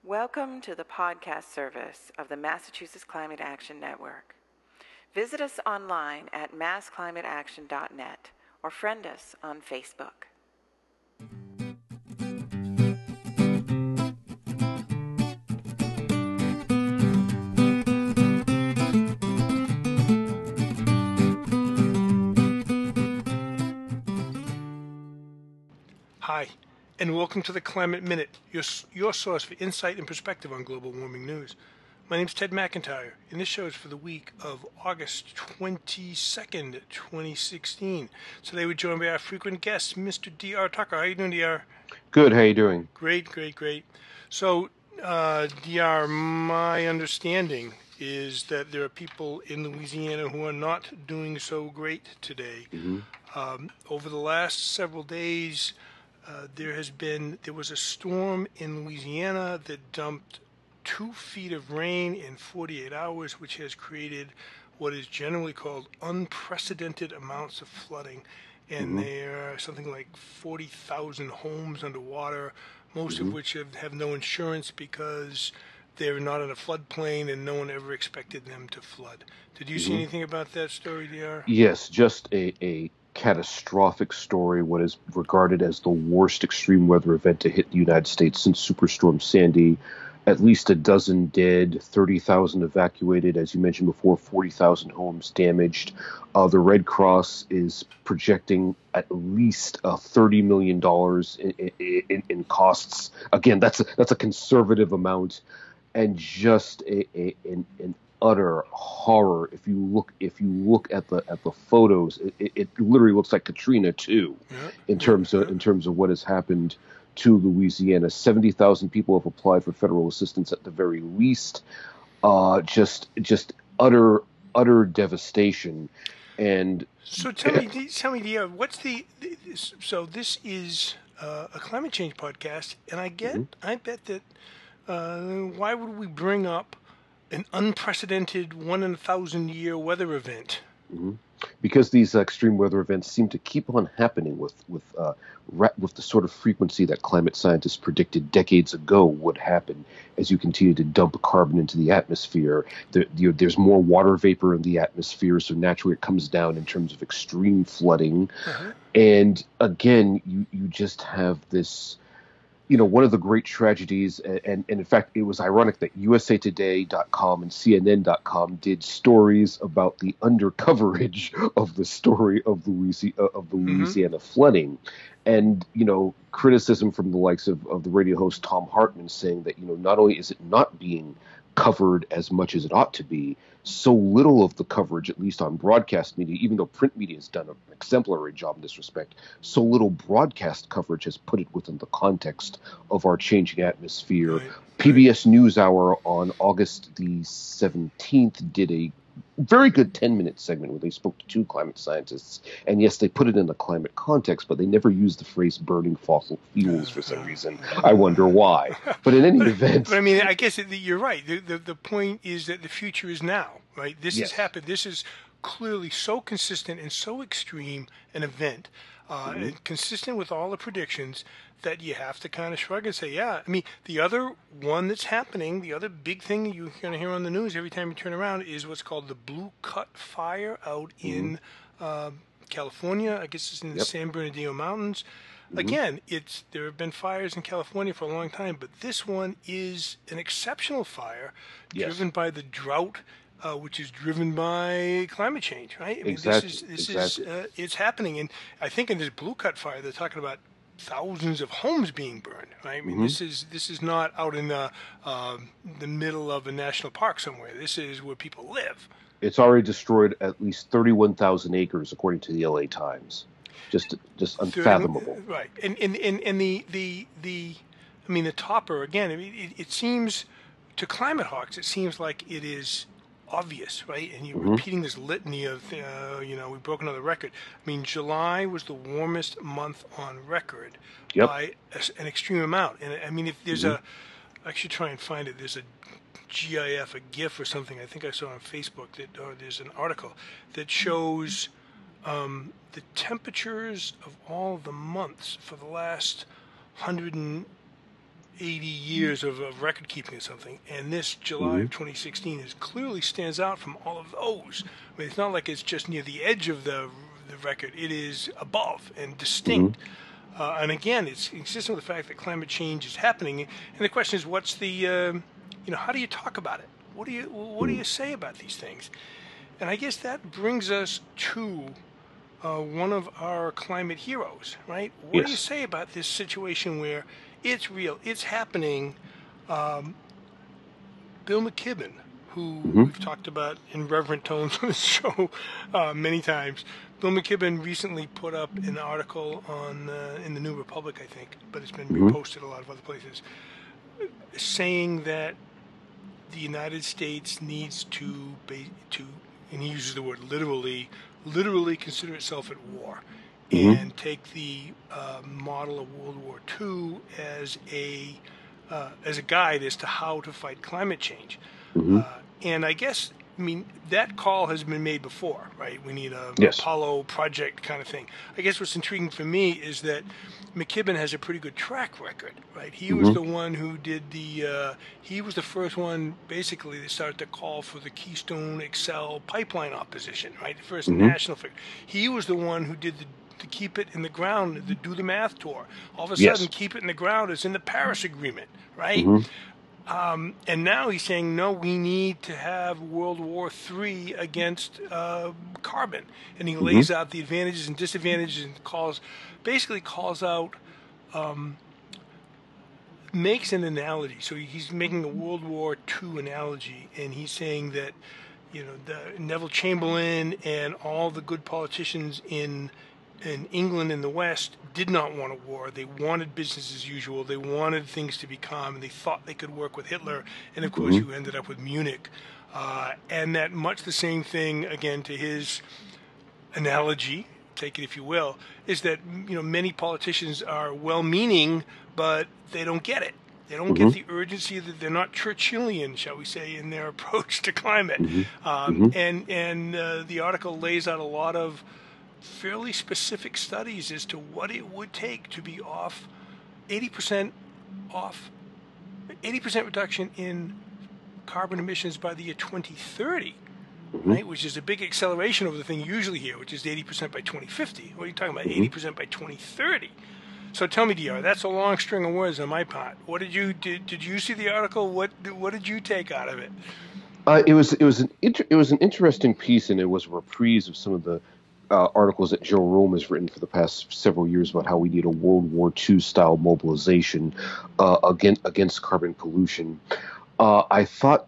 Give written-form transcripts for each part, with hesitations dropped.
Welcome to the podcast service of the Massachusetts Climate Action Network. Visit us online at massclimateaction.net or friend us on Facebook. Hi, and welcome to the Climate Minute, your source for insight and perspective on global warming news. My name is Ted McIntyre, and this show is for the week of August 22nd, 2016. Today we're joined by our frequent guest, Mr. D.R. Tucker. How are you doing, D.R.? Good, how you doing? Great. So, D.R., my understanding is that there are people in Louisiana who are not doing so great today. Mm-hmm. Over the last several days, there was a storm in Louisiana that dumped 2 feet of rain in 48 hours, which has created what is generally called unprecedented amounts of flooding. And there are something like 40,000 homes underwater, most of which have no insurance because they're not in a floodplain and no one ever expected them to flood. Did you see anything about that story, DR? Yes, just a catastrophic story, what is regarded as the worst extreme weather event to hit the United States since Superstorm Sandy. At least a dozen dead, 30,000 evacuated, as you mentioned before, 40,000 homes damaged. The Red Cross is projecting at least $30 million in costs. Again, that's a conservative amount, and just an utter horror. If you look at the photos, it literally looks like Katrina too, in terms of what has happened to Louisiana. 70,000 people have applied for federal assistance at the very least. Just utter devastation. And so tell me, what's so this is a climate change podcast, and I bet that why would we bring up an unprecedented 1 in 1,000 year weather event? Because these extreme weather events seem to keep on happening with the sort of frequency that climate scientists predicted decades ago would happen as you continue to dump carbon into the atmosphere. There's more water vapor in the atmosphere, so naturally it comes down in terms of extreme flooding. And again, you just have this, one of the great tragedies, and in fact, it was ironic that USAtoday.com and CNN.com did stories about the undercoverage of the story of the Louisiana flooding. And, criticism from the likes of the radio host Tom Hartman saying that, not only is it not being covered as much as it ought to be, so little of the coverage, at least on broadcast media, even though print media has done an exemplary job in this respect, so little broadcast coverage has put it within the context of our changing atmosphere. Right. PBS NewsHour on August the 17th did a very good 10-minute segment where they spoke to 2 climate scientists. And yes, they put it in the climate context, but they never used the phrase burning fossil fuels for some reason. I wonder why. But in any event... But I mean, I guess you're right. The point is that the future is now, right? This has happened. This is clearly so consistent and so extreme an event, and consistent with all the predictions, that you have to kind of shrug and say, yeah. I mean, the other one that's happening, the other big thing you're going to hear on the news every time you turn around is what's called the Blue Cut Fire out in California. I guess it's in the San Bernardino Mountains. Again, there have been fires in California for a long time, but this one is an exceptional fire driven by the drought, which is driven by climate change, right? I mean, it's happening. And I think in this Blue Cut Fire, they're talking about thousands of homes being burned, right? I mean, this is not out in the middle of a national park somewhere. This is where people live. It's already destroyed at least 31,000 acres, according to the LA Times. Just unfathomable. Right. And the topper, again, I mean, it seems to climate hawks, it seems like it is obvious, right? And you're repeating this litany of, we broke another record. I mean, July was the warmest month on record by an extreme amount. And I mean, if there's I should try and find it. There's a GIF, a GIF or something I think I saw on Facebook, or there's an article that shows the temperatures of all the months for the last 80 years of record keeping or something, and this July of 2016 clearly stands out from all of those. I mean, it's not like it's just near the edge of the record; it is above and distinct. And again, it's consistent with the fact that climate change is happening. And the question is, what's the how do you talk about it? What do you say about these things? And I guess that brings us to one of our climate heroes, right? What do you say about this situation where it's real, it's happening? Bill McKibben, who we've talked about in reverent tones on this show many times. Bill McKibben recently put up an article on in the New Republic, I think, but it's been reposted a lot of other places, saying that the United States needs to, and he uses the word literally consider itself at war, and take the model of World War II as a guide as to how to fight climate change. And I guess, that call has been made before, right? We need a Apollo project kind of thing. I guess what's intriguing for me is that McKibben has a pretty good track record, right? He was the one who did he was the first one basically to start to call for the Keystone XL pipeline opposition, right? The first national figure. He was the one who did to keep it in the ground, the Do the Math tour. All of a sudden, keep it in the ground is in the Paris Agreement, right? And now he's saying, no, we need to have World War III against carbon. And he lays out the advantages and disadvantages and basically calls out, makes an analogy. So he's making a World War II analogy, and he's saying that, Neville Chamberlain and all the good politicians in England and the West did not want a war. They wanted business as usual. They wanted things to be calm, and they thought they could work with Hitler. And of course, you ended up with Munich. And that much the same thing, again, to his analogy, take it if you will, is that many politicians are well-meaning, but they don't get it. They don't get the urgency. That they're not Churchillian, shall we say, in their approach to climate. And the article lays out a lot of fairly specific studies as to what it would take to be 80% reduction in carbon emissions by the year 2030, right? Which is a big acceleration over the thing you usually hear, which is 80% by 2050. What are you talking about? 80% by 2030. So tell me, DR, that's a long string of words on my part. What did you see the article? What did you take out of it? It was an interesting piece, and it was a reprise of some of the articles that Joe Rome has written for the past several years about how we need a World War II style mobilization against carbon pollution. I thought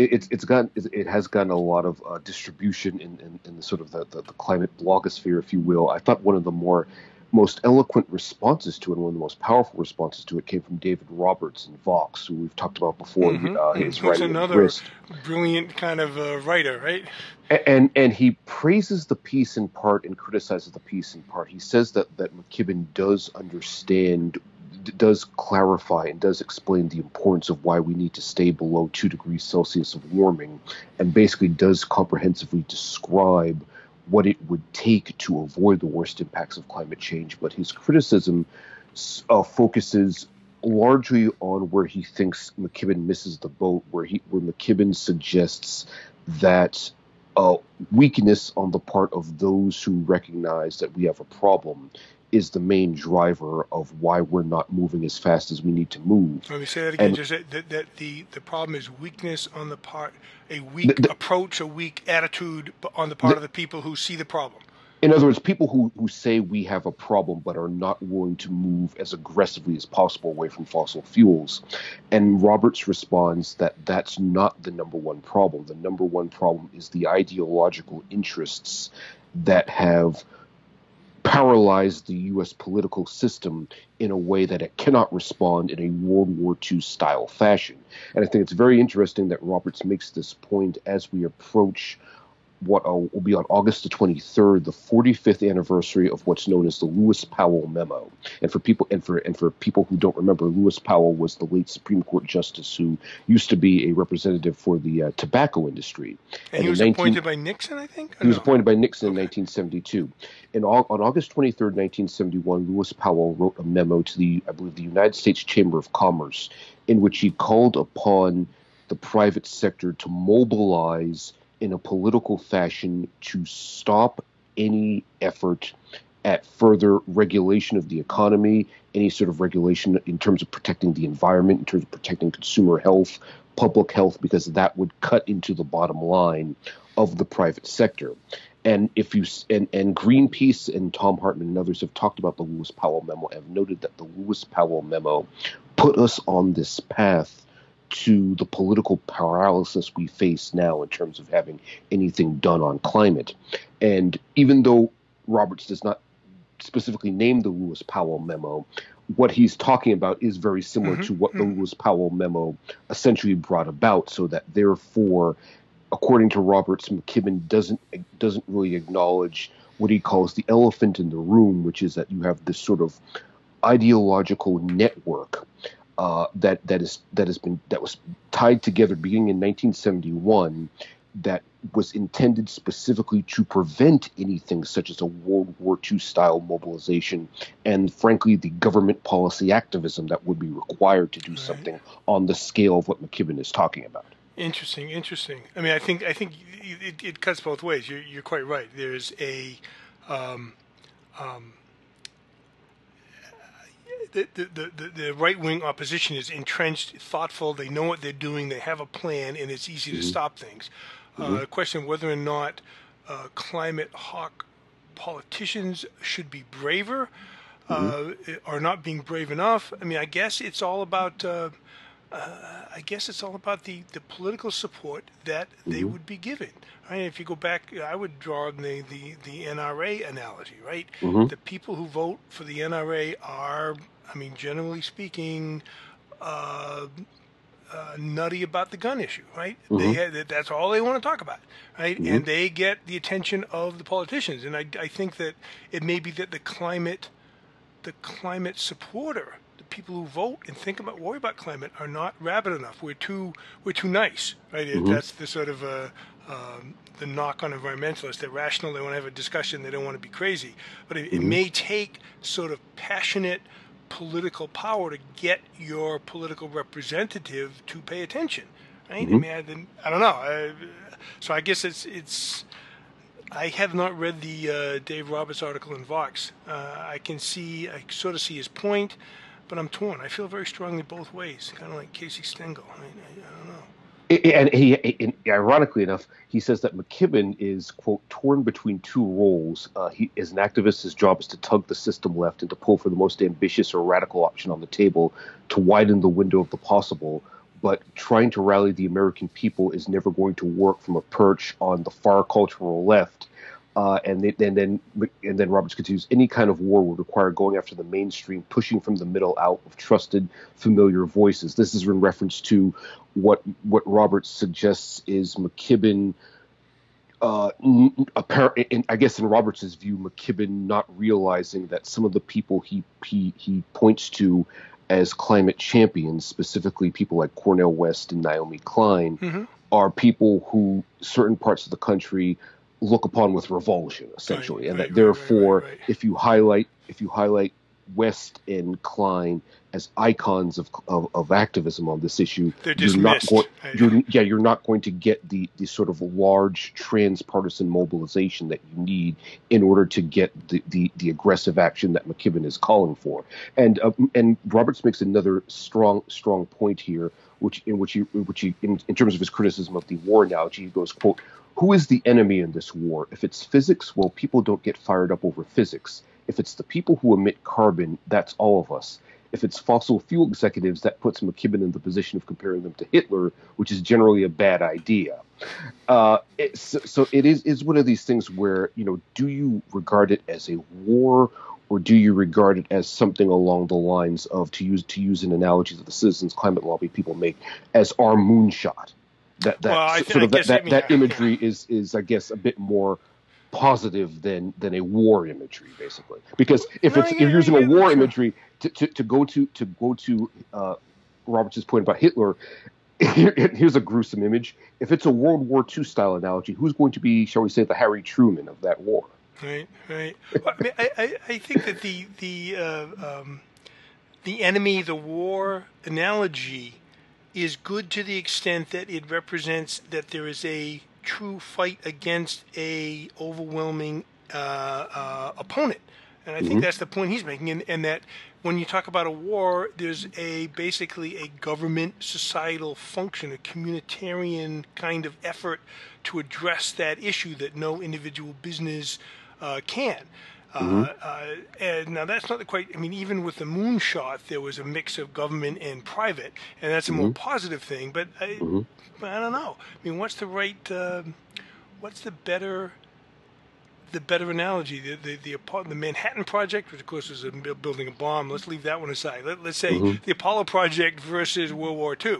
it has gotten a lot of distribution in the sort of the climate blogosphere, if you will. I thought one of the most eloquent responses to it, and one of the most powerful responses to it, came from David Roberts in Vox, who we've talked about before. His writing another brilliant kind of writer, right? And he praises the piece in part and criticizes the piece in part. He says that McKibben does understand, does clarify, and does explain the importance of why we need to stay below 2 degrees Celsius of warming, and basically does comprehensively describe what it would take to avoid the worst impacts of climate change. But his criticism focuses largely on where he thinks McKibben misses the boat, where McKibben suggests that weakness on the part of those who recognize that we have a problem is the main driver of why we're not moving as fast as we need to move. Let me say that again. Just that the problem is weakness on the part, a weak approach, a weak attitude on the part of the people who see the problem. In other words, people who say we have a problem but are not willing to move as aggressively as possible away from fossil fuels. And Roberts responds that that's not the number one problem. The number one problem is the ideological interests that have paralyzed the U.S. political system in a way that it cannot respond in a World War II style fashion. And I think it's very interesting that Roberts makes this point as we approach what will be on August the 23rd, the 45th anniversary of what's known as the Lewis Powell Memo. And for people who don't remember, Lewis Powell was the late Supreme Court justice who used to be a representative for the tobacco industry. And he was appointed by Nixon, I think? He was appointed by Nixon in 1972. And on August 23rd, 1971, Lewis Powell wrote a memo to the United States Chamber of Commerce in which he called upon the private sector to mobilize in a political fashion to stop any effort at further regulation of the economy, any sort of regulation in terms of protecting the environment, in terms of protecting consumer health, public health, because that would cut into the bottom line of the private sector. And Greenpeace and Thom Hartmann and others have talked about the Lewis Powell Memo and have noted that the Lewis Powell Memo put us on this path to the political paralysis we face now in terms of having anything done on climate. And even though Roberts does not specifically name the Lewis Powell Memo, what he's talking about is very similar to what the Lewis Powell Memo essentially brought about, so that therefore, according to Roberts, McKibben doesn't really acknowledge what he calls the elephant in the room, which is that you have this sort of ideological network that was tied together beginning in 1971, that was intended specifically to prevent anything such as a World War II style mobilization and, frankly, the government policy activism that would be required to do something on the scale of what McKibben is talking about. Interesting. I mean, I think it cuts both ways. You're quite right. There's a the right-wing opposition is entrenched, thoughtful. They know what they're doing. They have a plan, and it's easy to stop things. The question of whether or not climate hawk politicians should be braver or not being brave enough. I mean, I guess it's all about the political support that they would be given. Right? If you go back, I would draw the NRA analogy, right? The people who vote for the NRA are, I mean, generally speaking, nutty about the gun issue, right? That's all they want to talk about, right? And they get the attention of the politicians. And I think that it may be that the climate supporter, the people who vote and worry about climate, are not rabid enough. We're too nice, right? That's the sort of the knock on environmentalists. They're rational. They want to have a discussion. They don't want to be crazy. But it may take sort of passionate political power to get your political representative to pay attention, right? I mean, I don't know. So I guess it's. I have not read the Dave Roberts article in Vox. I sort of see his point, but I'm torn. I feel very strongly both ways, kind of like Casey Stengel. I don't know. And he, ironically enough, he says that McKibben is, quote, torn between two roles. As an activist, his job is to tug the system left and to pull for the most ambitious or radical option on the table to widen the window of the possible. But trying to rally the American people is never going to work from a perch on the far cultural left. And then Roberts continues, any kind of war would require going after the mainstream, pushing from the middle out of trusted, familiar voices. This is in reference to what Roberts suggests is McKibben, I guess in Roberts' view, McKibben not realizing that some of the people he points to as climate champions, specifically people like Cornel West and Naomi Klein, are people who certain parts of the country look upon with revulsion, essentially, and that therefore, if you highlight West and Klein as icons of activism on this issue, you're not going to get the sort of large transpartisan mobilization that you need in order to get the aggressive action that McKibben is calling for. And Roberts makes another strong point here, in terms of his criticism of the war analogy, he goes, quote, "Who is the enemy in this war? If it's physics, well, people don't get fired up over physics. If it's the people who emit carbon, that's all of us. If it's fossil fuel executives, that puts McKibben in the position of comparing them to Hitler, which is generally a bad idea." So it is one of these things where, do you regard it as a war, or do you regard it as something along the lines of, to use an analogy that the Citizens Climate Lobby people make, as our moonshot? that imagery is I guess a bit more positive than a war imagery, basically. Because if you're using a war imagery to go to Roberts' point about Hitler, here's a gruesome image. If it's a World War II style analogy, who's going to be, shall we say, the Harry Truman of that war? Right. Well, I mean, I think that the enemy, the war analogy is good to the extent that it represents that there is a true fight against a overwhelming opponent. And I think that's the point he's making, and that when you talk about a war, there's basically a government societal function, a communitarian kind of effort to address that issue that no individual business can. And now that's not quite, I mean, even with the moonshot, there was a mix of government and private, and that's a more positive thing, but I don't know. I mean, what's the better analogy? The Manhattan Project, which of course is building a bomb. Let's leave that one aside. Let's say the Apollo Project versus World War II.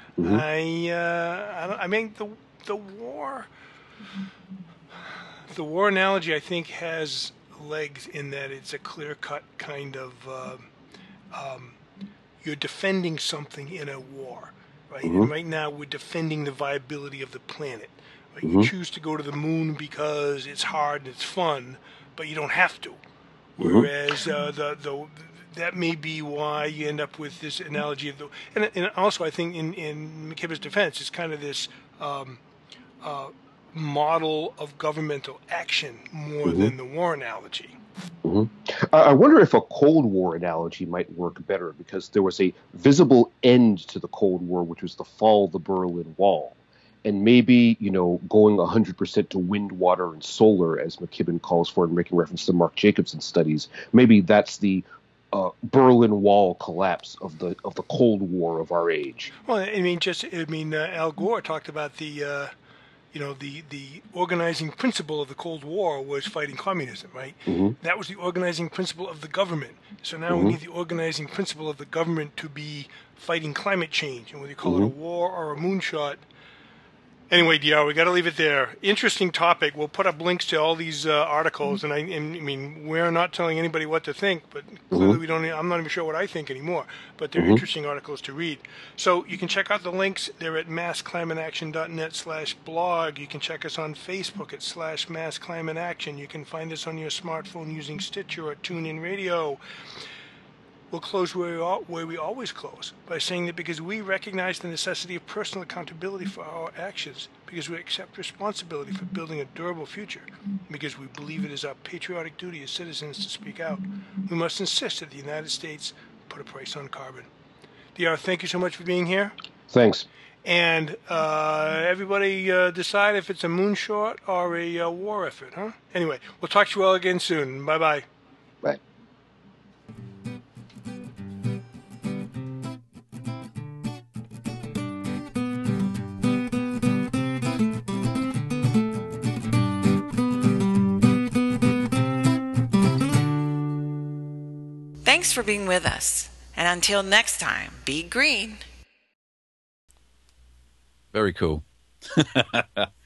I mean, the war analogy, I think, has legs in that it's a clear-cut kind of you're defending something in a war, right? And right now we're defending the viability of the planet. Right? You choose to go to the moon because it's hard and it's fun, but you don't have to. Whereas that may be why you end up with this analogy of and also I think in McKibben's defense, it's kind of this model of governmental action more than the war analogy. I wonder if a Cold War analogy might work better, because there was a visible end to the Cold War, which was the fall of the Berlin Wall. And maybe, going 100% to wind, water, and solar, as McKibben calls for in making reference to Mark Jacobson's studies, maybe that's the Berlin Wall collapse of the Cold War of our age. Well, Al Gore talked about the organizing principle of the Cold War was fighting communism, right? That was the organizing principle of the government. So now we need the organizing principle of the government to be fighting climate change. And whether you call it a war or a moonshot. Anyway, DR, we got to leave it there. Interesting topic. We'll put up links to all these articles, and I mean, we're not telling anybody what to think, but clearly we don't. I'm not even sure what I think anymore. But they're interesting articles to read. So you can check out the links. They're at massclimateaction.net/blog. You can check us on Facebook at /massclimateaction. You can find us on your smartphone using Stitcher or TuneIn Radio. We'll close where we always close, by saying that because we recognize the necessity of personal accountability for our actions, because we accept responsibility for building a durable future, because we believe it is our patriotic duty as citizens to speak out, we must insist that the United States put a price on carbon. DR, thank you so much for being here. Thanks. And everybody decide if it's a moonshot or a war effort, huh? Anyway, we'll talk to you all again soon. Bye-bye. Bye. Thanks for being with us. And until next time, be green. Very cool.